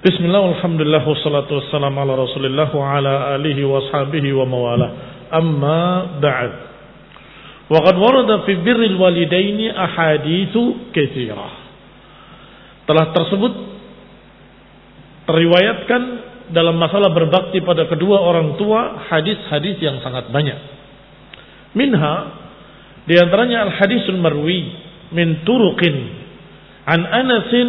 Bismillah, alhamdulillah, wassalatu wassalamu ala rasulillah wa ala alihi wa ashabihi wa mawalah. Amma ba'd. Wa qad warada fi birril walidaini ahaditsu katsirah. Telah tersebut teriwayatkan dalam masalah berbakti pada kedua orang tua hadis-hadis yang sangat banyak. Minha, di antaranya al-hadisul marwi min turuqin an Anasin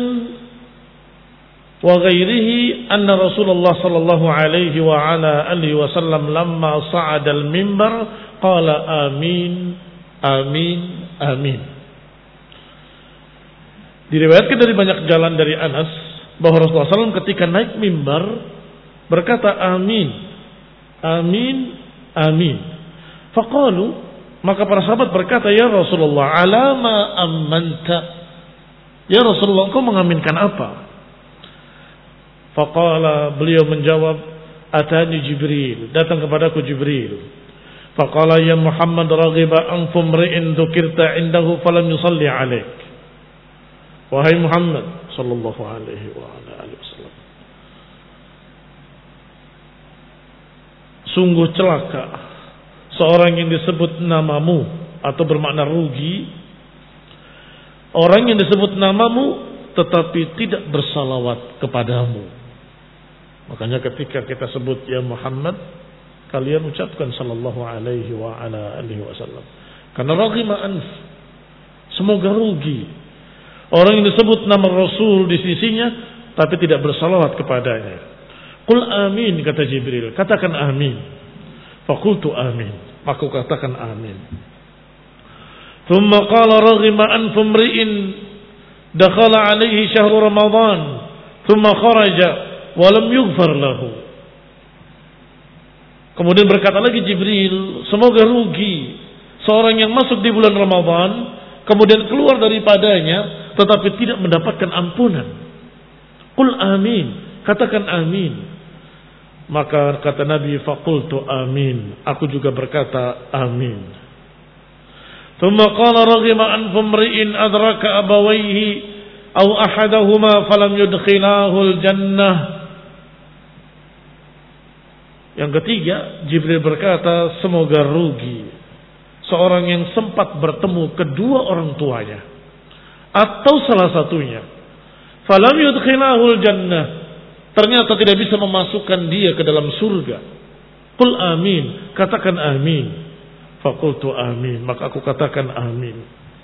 wa ghairihi anna Rasulullah sallallahu alaihi wa ala alihi wasallam lamma sa'ada al-mimbar qala amin amin amin. Diriwayatkan dari banyak jalan dari Anas bahwa Rasulullah SAW ketika naik mimbar berkata amin amin amin. Faqalu, maka para sahabat berkata, ya Rasulullah, alama ammanta, ya Rasulullah, engkau mengaminkan apa? Faqala, beliau menjawab, atani Jibril, datang kepadaku Jibril. Faqala, ya Muhammad, raghiba anfu mri'in dzukirta indahu falam yusalli alaik. Wahai Muhammad sallallahu alaihi wa alihi wasallam, sungguh celaka seorang yang disebut namamu, atau bermakna rugi, orang yang disebut namamu tetapi tidak bersalawat kepadamu. Makanya ketika kita sebut ya Muhammad, kalian ucapkan sallallahu alaihi wa ala alihi wasallam. Karena raghima anf, semoga rugi orang yang disebut nama Rasul di sisinya tapi tidak bersalawat kepadanya. Qul amin, kata Jibril, katakan amin. Faqultu amin, maka katakan amin. Thumma qala raghima anf mri'in dakhala alaihi syahru Ramadan thumma kharaja walam yughfar lahu. Kemudian berkata lagi Jibril, semoga rugi seorang yang masuk di bulan Ramadan kemudian keluar daripadanya tetapi tidak mendapatkan ampunan. Qul amin, katakan amin. Maka kata Nabi, faqultu amin, aku juga berkata amin. Thumma qala raghima an fumri'in adraka abawayhi aw ahadahuma falam yudkhilahu al-jannah. Yang ketiga, Jibril berkata, semoga rugi seorang yang sempat bertemu kedua orang tuanya atau salah satunya, falam yudkhilahul jannah, ternyata tidak bisa memasukkan dia ke dalam surga. Qul amin, katakan amin. Faqultu amin, maka aku katakan amin.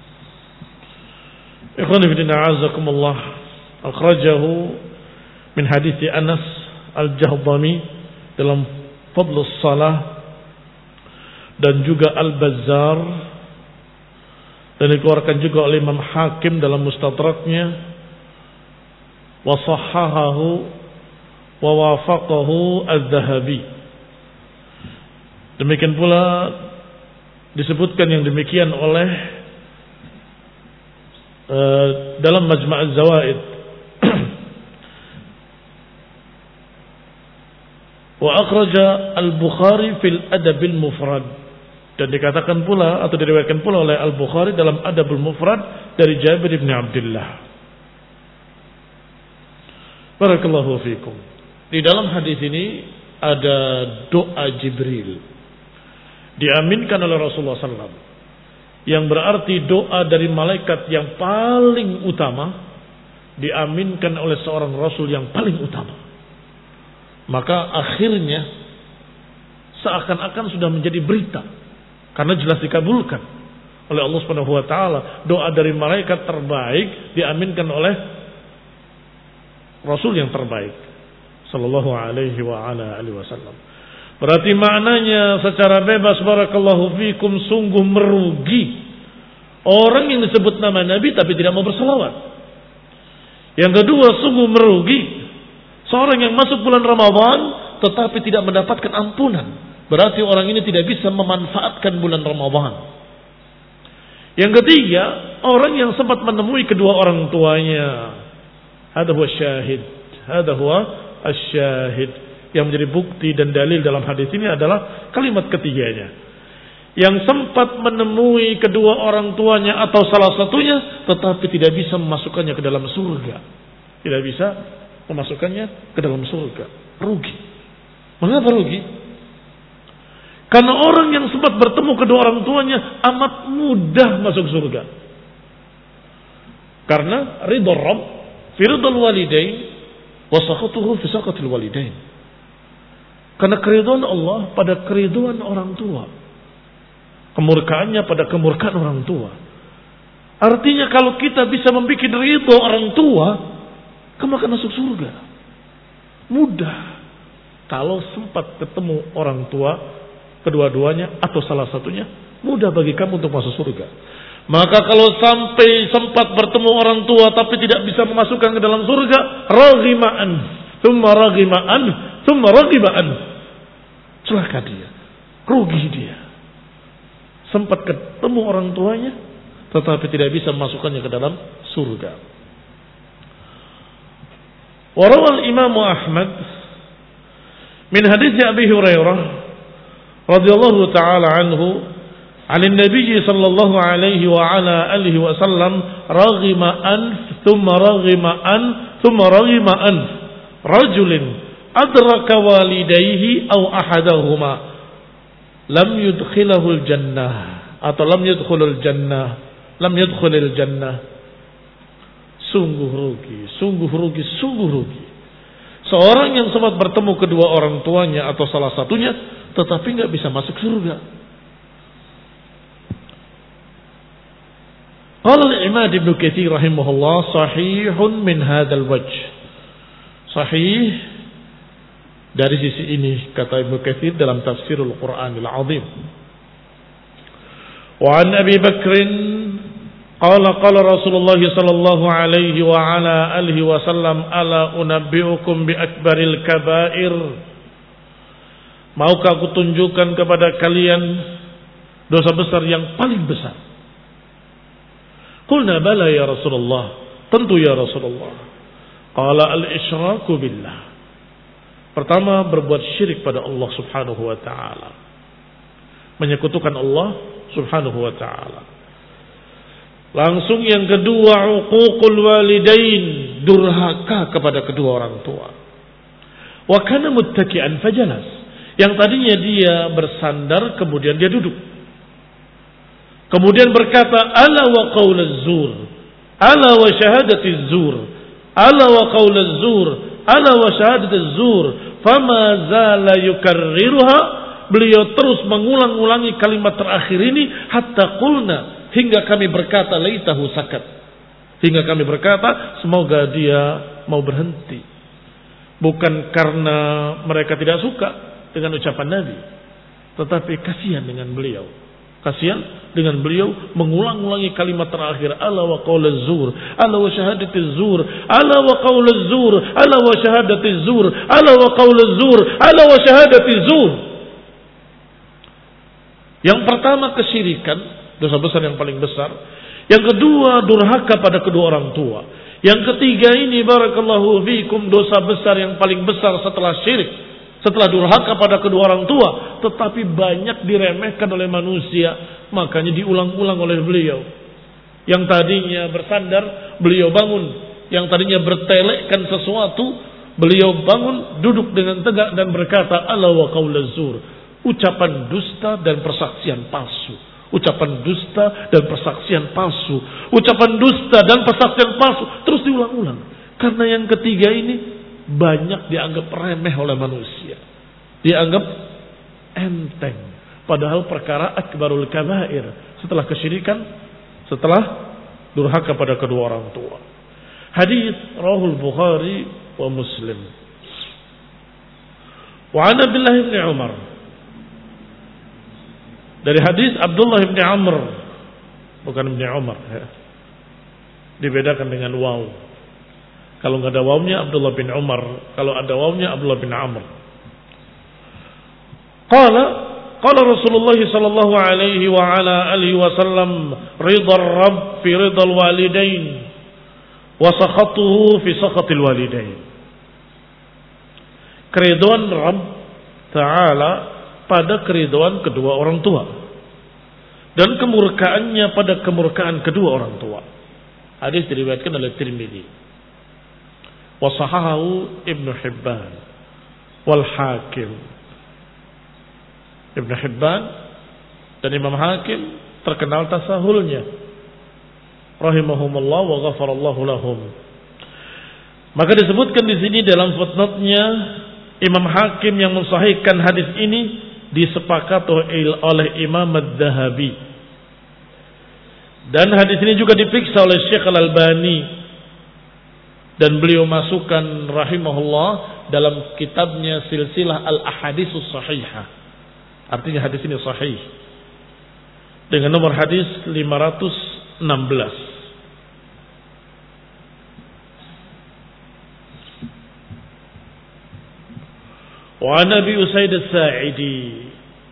Ikhwan fillah, a'azzakumullah, akhrajahu min hadits Anas al-Jahdami dalam Fadlus Salah dan juga Al-Bazzar, dan dikeluarkan juga oleh Imam Hakim dalam Mustadraknya, wa sahhahahu wa wafaqahu Az-Zahabi. Demikian pula disebutkan yang demikian oleh dalam Majma' Az-Zawaid. Wa akhraja Al-Bukhari fil Adabil Mufrad, dan dikatakan pula atau diriwayatkan pula oleh Al-Bukhari dalam Adabul Mufrad dari Jabir bin Abdullah. Barakallahu fikum. Di dalam hadis ini ada doa Jibril diaminkan oleh Rasulullah SAW, yang berarti doa dari malaikat yang paling utama diaminkan oleh seorang Rasul yang paling utama. Maka akhirnya seakan-akan sudah menjadi berita, karena jelas dikabulkan oleh Allah Subhanahu wa taala. Doa dari malaikat terbaik diaminkan oleh Rasul yang terbaik sallallahu alaihi wa ala alihi wasallam. Berarti maknanya secara bebas, barakallahu fikum, sungguh merugi orang yang disebut nama Nabi tapi tidak mau berselawat. Yang kedua, sungguh merugi seorang yang masuk bulan Ramadan tetapi tidak mendapatkan ampunan. Berarti orang ini tidak bisa memanfaatkan bulan Ramadan. Yang ketiga, orang yang sempat menemui kedua orang tuanya. Hadha huwa syahid. Hadha huwa asy-syahid. Yang menjadi bukti dan dalil dalam hadis ini adalah kalimat ketiganya. Yang sempat menemui kedua orang tuanya atau salah satunya tetapi tidak bisa memasukkannya ke dalam surga. Tidak bisa memasukkannya ke dalam surga. Rugi. Mengapa rugi? Karena orang yang sempat bertemu kedua orang tuanya amat mudah masuk surga. Karena ridha Rabb fi ridhal walidain wa sakhatuhu fi sakhatil walidain. Karena keridhaan Allah pada keridhaan orang tua. Kemurkaannya pada kemurkaan orang tua. Artinya kalau kita bisa membuat ridha orang tua, kamu akan masuk surga. Mudah. Kalau sempat ketemu orang tua, kedua-duanya atau salah satunya, mudah bagi kamu untuk masuk surga. Maka kalau sampai sempat bertemu orang tua tapi tidak bisa memasukkan ke dalam surga, raghima'an, thumma raghima'an, thumma raghima'an. Celaka dia, rugi dia. Sempat ketemu orang tuanya tetapi tidak bisa memasukkannya ke dalam surga. Warawal Imam Ahmad min hadits Abi Hurairah radhiyallahu taala anhu عن النبي صلى الله عليه وعلى آله وسلم رغم أنف ثم رغم أنف ثم رغم أنف رجل أدرك والديه أو أحدهما لم يدخله الجنة atau lam yadkhulul jannah, lam yadkhulil jannah. Sungguh rugi, sungguh rugi, sungguh rugi. Seorang yang sempat bertemu kedua orang tuanya atau salah satunya tetapi nggak bisa masuk surga. Qala al-Imam Ibnu Katsir rahimahullah sahihun min hadzal wajh. Sahih dari sisi ini kata Ibnu Katsir dalam tafsirul Qur'anil Azim. Wa an Abi Bakr qala qala Rasulullah sallallahu alaihi wa ala alihi wasallam ala unabbiukum bi akbaril kaba'ir. Maukah aku tunjukkan kepada kalian dosa besar yang paling besar? Qulna bala ya Rasulullah, tentu ya Rasulullah. Qala al-isyraku billah. Pertama, berbuat syirik pada Allah Subhanahu wa taala. Menyekutukan Allah Subhanahu wa taala. Langsung yang kedua, uququl walidain, durhaka kepada kedua orang tua. Wa kana muttaki'an fajalas. Yang tadinya dia bersandar kemudian dia duduk. Kemudian berkata, ala wa qaulaz zur, ala wa syahadatiz zur, ala wa qaulaz zur, ala wa syahadatiz zur, fama zala yukarriruha. Beliau terus mengulang-ulangi kalimat terakhir ini hatta qulna, hingga kami berkata laitahu sakat. Hingga kami berkata semoga dia mau berhenti. Bukan karena mereka tidak suka dengan ucapan Nabi, tetapi kasihan dengan beliau. Kasihan dengan beliau mengulang-ulangi kalimat terakhir, ala wa qaulaz zur, ala wa syahadatiz zur, ala wa qaulaz zur, ala wa syahadatiz zur, ala wa qaulaz zur, ala wa syahadatiz zur. Yang pertama kesyirikan, dosa besar yang paling besar. Yang kedua durhaka pada kedua orang tua. Yang ketiga ini barakallahu fikum, dosa besar yang paling besar setelah syirik, setelah durhaka pada kedua orang tua, tetapi banyak diremehkan oleh manusia, makanya diulang-ulang oleh beliau. Yang tadinya bersandar, beliau bangun. Yang tadinya bertelekkan sesuatu, beliau bangun, duduk dengan tegak dan berkata, ala wa qaulaz zur, ucapan dusta dan persaksian palsu. Ucapan dusta dan persaksian palsu. Ucapan dusta dan persaksian palsu. Terus diulang-ulang. Karena yang ketiga ini banyak dianggap remeh oleh manusia, dianggap enteng, padahal perkara akbarul kabair, setelah kesyirikan, setelah durhaka pada kedua orang tua. Hadis rawahul Bukhari wa Muslim. Wa an Abdullah bin Umar, dari hadis Abdullah bin Amr, bukan bin Umar ya. Dibedakan dengan waw. Kalau nggak ada wawnya Abdullah bin Umar, kalau ada wawnya Abdullah bin Amr. Qala Rasulullah sallallahu alaihi wa ala alihi wasallam, ridha Rabb fi ridhal walidain wa sakhatuhu fi sakhatil walidain. Keridhaan Rabb taala pada keridhaan kedua orang tua dan kemurkaannya pada kemurkaan kedua orang tua. Hadis diriwayatkan oleh Tirmidzi. wa sahahahu Ibnu Hibban wal Hakim. Ibnu Hibban dan Imam Hakim terkenal tasahulnya, rahimahumullah wa ghafarallahu lahum. Maka disebutkan di sini dalam footnote-nya, Imam Hakim yang mensahihkan hadis ini disepakati oleh Imam Adz-Dzahabi. Dan hadis ini juga diperiksa oleh Syekh Al-Albani dan beliau masukkan rahimahullah dalam kitabnya Silsilah Al-Ahaditsus Shahihah. Artinya hadis ini sahih dengan nomor hadis 516. Wa Abi Usaid As-Sa'idi.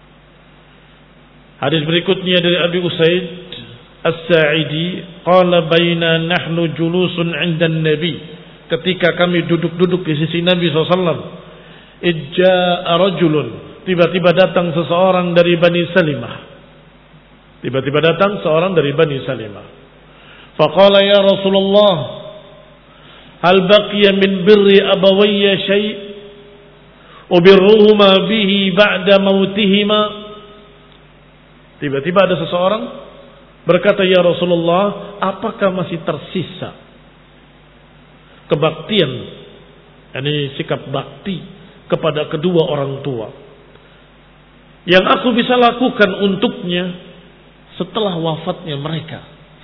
Hadis berikutnya dari Abi Usaid As-Sa'idi, qala baina nahnu julusun 'inda an-nabi, ketika kami duduk-duduk di sisi Nabi SAW, ijja'a rajulun, tiba-tiba datang seseorang dari Bani Salimah. Tiba-tiba datang seorang dari Bani Salimah. Faqala ya Rasulullah, hal baqiya min birri abawayya syai' ubirruhuma bihi ba'da mautihima. Tiba-tiba ada seseorang berkata, ya Rasulullah, apakah masih tersisa kebaktian, ini sikap bakti kepada kedua orang tua yang aku bisa lakukan untuknya setelah wafatnya mereka,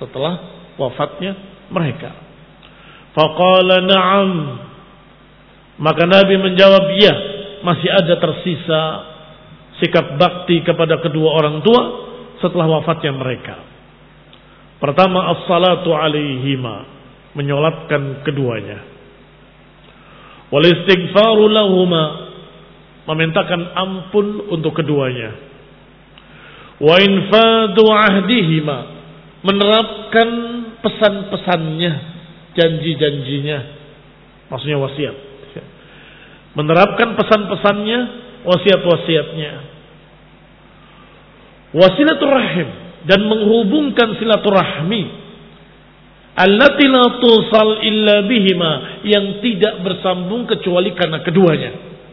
Faqala na'am. Maka Nabi menjawab, ya, masih ada tersisa sikap bakti kepada kedua orang tua setelah wafatnya mereka. Pertama, as-salatu alaihima, menyolatkan keduanya. Wal istighfaru lahuma, memintakan ampun untuk keduanya. Wa infadu ahdihima, menerapkan pesan-pesannya, janji-janjinya, maksudnya wasiat. Menerapkan pesan-pesannya, wasiat-wasiatnya. Wasilaturrahim, dan menghubungkan silaturahmi. Allati la tusal illa bihima, yang tidak bersambung kecuali karena keduanya.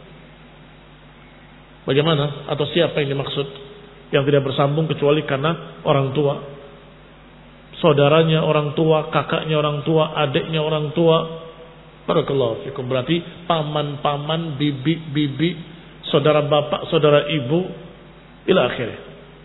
Bagaimana? Atau siapa yang dimaksud yang tidak bersambung kecuali karena orang tua? Saudaranya orang tua, kakaknya orang tua, adiknya orang tua. Barakallahu fikum. Berarti paman-paman, bibi-bibi, saudara bapak, saudara ibu, ila akhirnya.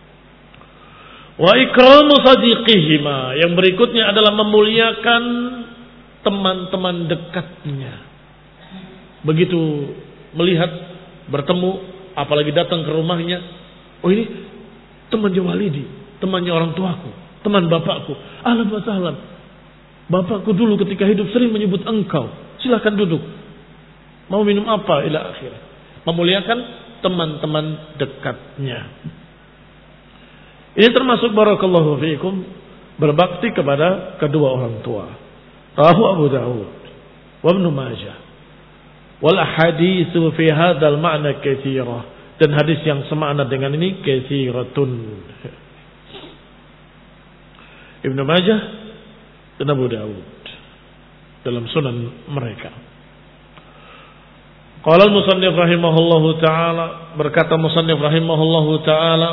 Wa ikramu sadiqihima, yang berikutnya adalah memuliakan teman-teman dekatnya. Begitu melihat, bertemu, apalagi datang ke rumahnya, oh ini temannya Walidi, temannya orang tuaku, teman bapakku. Ahlan wa sahlan. Bapakku dulu ketika hidup sering menyebut engkau. Silakan duduk. Mau minum apa? Ila akhirnya. Memuliakan teman-teman dekatnya. Ini termasuk barakallahu fiikum berbakti kepada kedua orang tua. Rawahu Abu Dawud wa Ibnu Majah. Wal ahaditsu fi hadzal ma'na katsirah, dan hadis yang semakna dengan ini katsiratun. Ibnu Majah dan Abu Dawud dalam sunan mereka. Qala al-musannif rahimahullahu ta'ala, berkata musannif rahimahullahu ta'ala,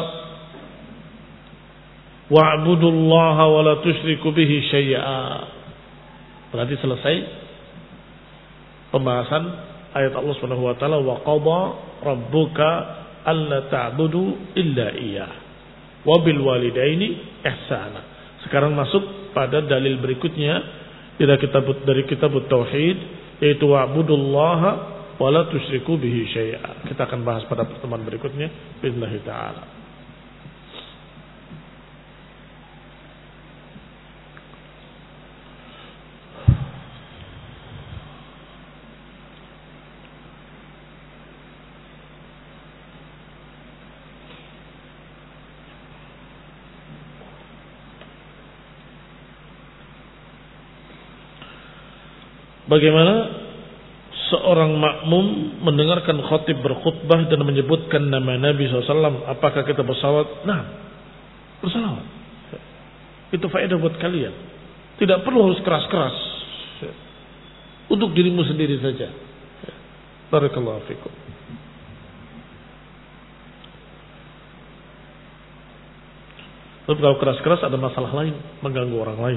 wa'budullaha wa la tusyriku bihi syai'a. Berarti selesai pembahasan ayat Allah Subhanahu wa taala, wa qada rabbuka alla ta'budu illa iyyah wa bil walidaini ihsana. Sekarang masuk pada dalil berikutnya dari kitab tauhid, yaitu wa'budullaha wa la tusyriku bihi syai'a. Kita akan bahas pada pertemuan berikutnya billahi taala. Bagaimana seorang makmum mendengarkan khatib berkhutbah dan menyebutkan nama Nabi SAW, apakah kita bersalawat? Nah, bersalawat. Itu faedah buat kalian. Tidak perlu harus keras-keras. untuk dirimu sendiri saja. Barakallahu fikum. Tapi kalau keras-keras ada masalah lain, mengganggu orang lain.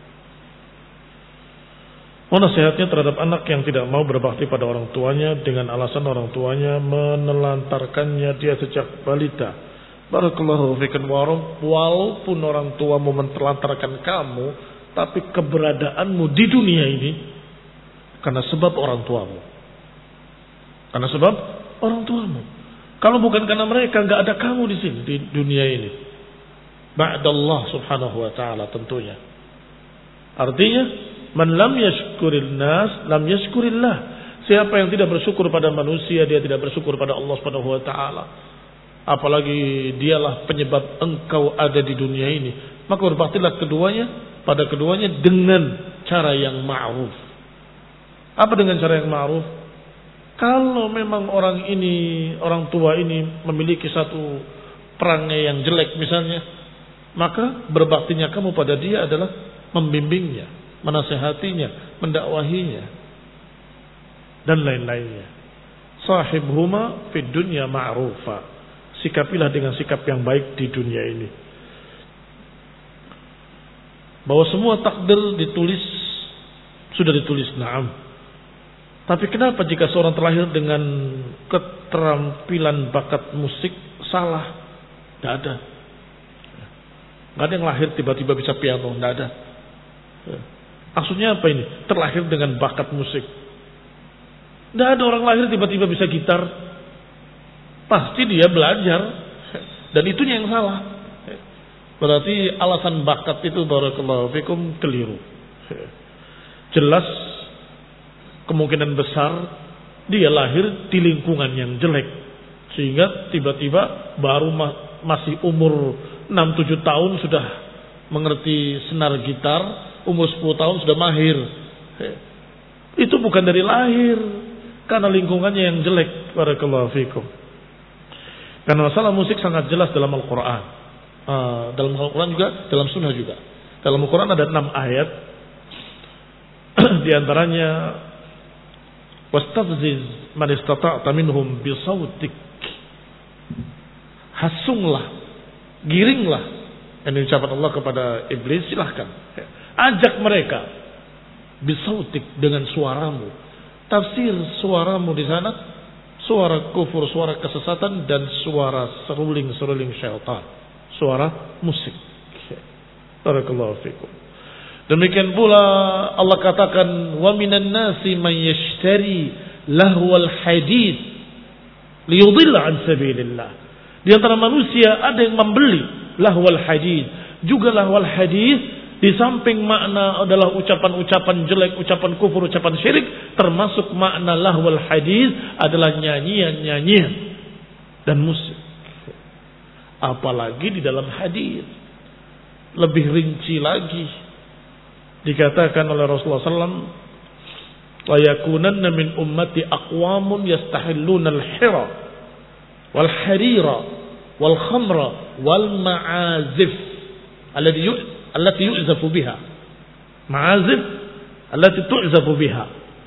Nasihatnya terhadap anak yang tidak mau berbakti pada orang tuanya dengan alasan orang tuanya menelantarkannya dia sejak balita. Barakallahu fikum. Walaupun orang tuamu menelantarkan kamu, tapi keberadaanmu di dunia ini karena sebab orang tuamu. Karena sebab orang tuamu. Kalau bukan karena mereka, nggak ada kamu di sini di dunia ini. Ba'dallah subhanahu wa ta'ala tentunya. Artinya, man lam yashkuril nas, lam yashkurillah. Siapa yang tidak bersyukur pada manusia, dia tidak bersyukur pada Allah subhanahu wa ta'ala. Apalagi dialah penyebab engkau ada di dunia ini. Maka berbaktilah pada keduanya dengan cara yang ma'ruf. Apa dengan cara yang ma'ruf? Kalau memang orang tua ini memiliki satu perangai yang jelek misalnya, maka berbaktinya kamu pada dia adalah membimbingnya, menasehatinya, mendakwahinya, dan lain-lainnya. Sahibhuma fid dunya ma'rufa. Sikapilah dengan sikap yang baik di dunia ini. Bahwa semua takdir ditulis, sudah ditulis, na'am. Tapi kenapa jika seorang terlahir dengan keterampilan bakat musik salah? Tidak ada. Tidak ada yang lahir tiba-tiba bisa piano. Tidak ada. Maksudnya apa ini? Terlahir dengan bakat musik. Tidak ada orang lahir tiba-tiba bisa gitar. Pasti dia belajar. Dan itunya yang salah. Berarti alasan bakat itu barakallahu fikum keliru. Jelas kemungkinan besar dia lahir di lingkungan yang jelek. Sehingga tiba-tiba baru masih umur 6-7 tahun sudah mengerti senar gitar, umur 10 tahun sudah mahir. Itu bukan dari lahir, karena lingkungannya yang jelek. Barakallahu fikum. Karena masalah musik sangat jelas dalam Al-Quran. Dalam Al-Quran juga, dalam Sunnah juga. Dalam Al-Quran ada 6 ayat. Di antaranya, wastafziz man istata'ta minhum bisautik. Hasunglah, giringlah, yang diucapkan Allah kepada iblis, silahkan ajak mereka bisautik, dengan suaramu. Tafsir suaramu di sana suara kufur, suara kesesatan, dan suara seruling syaitan, suara musik. Barakallahu fikum. Demikian pula Allah katakan, wa minan nasi man yashtari lahwal hadits liyudilla an sabilillah. Di antara manusia ada yang membeli lahwal hadits. Juga lahwal hadits di samping makna adalah ucapan-ucapan jelek, ucapan kufur, ucapan syirik, termasuk makna lahwal hadits adalah nyanyian-nyanyian dan musik. Apalagi di dalam hadits lebih rinci lagi. Dikatakan oleh Rasulullah SAW, wa yakunanna min ummati aqwamun yastahilluna al-hira wal harira wal khamra wal ma'azif allati yu'zafu biha. Ma'azif allati tu'zafu biha.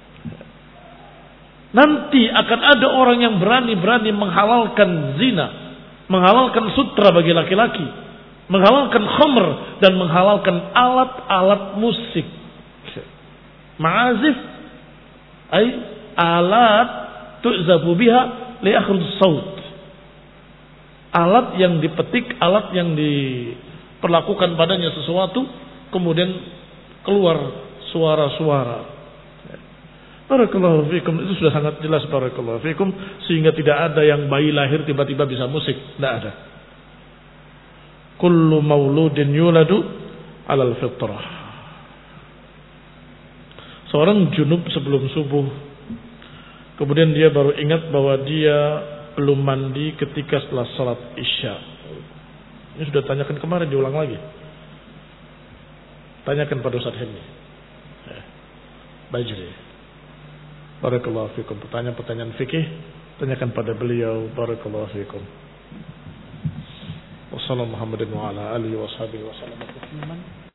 Nanti akan ada orang yang berani-berani menghalalkan zina, menghalalkan sutra bagi laki-laki, menghalalkan khamr, dan menghalalkan alat-alat musik. Ma'azif ay alat tu'zafu biha li akhrij saut. Alat yang dipetik, alat yang diperlakukan padanya sesuatu, kemudian keluar suara-suara. Barakallahu fikum. Itu sudah sangat jelas, barakallahu fikum, sehingga tidak ada yang bayi lahir tiba-tiba bisa musik, tidak ada. Kullu mauludin yuladu alal fitrah. Seorang junub sebelum subuh, kemudian dia baru ingat bahwa dia belum mandi ketika setelah salat isya. Ini sudah tanyakan kemarin, diulang lagi. Tanyakan pada Ustaz Hilmi Bajri. Barakallahu fikum. Pertanyaan fikih, tanyakan pada beliau. Barakallahu fikum. Wassalamualaikum warahmatullahi wabarakatuh.